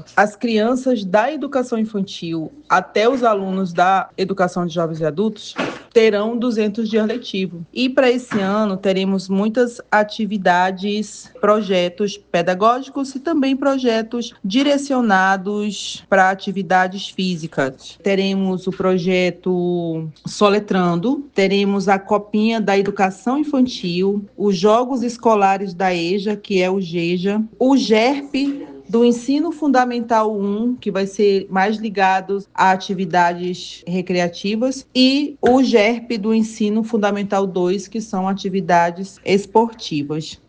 as crianças da educação infantil até os alunos da educação de jovens e adultos terão 200 dias letivos. E para esse ano teremos muitas atividades, projetos pedagógicos e também projetos direcionados para atividades físicas. Teremos o projeto Soletrando, teremos a Copinha da Educação Infantil, os Jogos Escolares da EJA, que é o GEJA, o GERP, do Ensino Fundamental 1, que vai ser mais ligado a atividades recreativas, e o GERP do Ensino Fundamental 2, que são atividades esportivas.